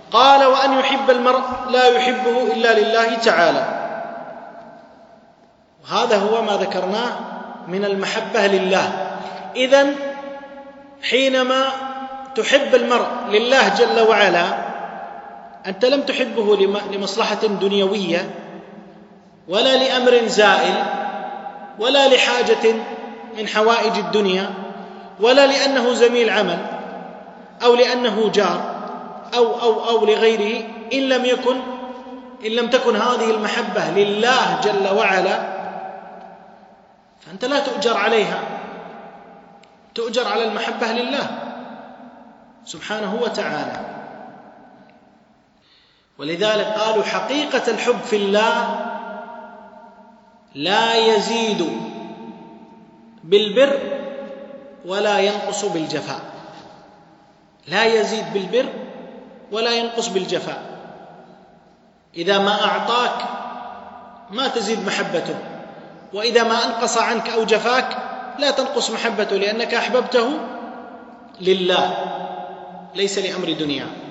قال: وأن يحب المرء لا يحبه إلا لله تعالى. وهذا هو ما ذكرناه من المحبة لله. إذن حينما تحب المرء لله جل وعلا، أنت لم تحبه لمصلحة دنيوية ولا لأمر زائل ولا لحاجة من حوائج الدنيا ولا لأنه زميل عمل أو لأنه جار أو لغيره. إن لم تكن هذه المحبة لله جل وعلا فأنت لا تؤجر عليها، تؤجر على المحبة لله سبحانه وتعالى. ولذلك قالوا: حقيقة الحب في الله لا يزيد بالبر ولا ينقص بالجفاء. لا يزيد بالبر ولا ينقص بالجفاء. إذا ما أعطاك ما تزيد محبته، وإذا ما أنقص عنك أو جفاك لا تنقص محبته، لأنك أحببته لله ليس لأمر دنيا.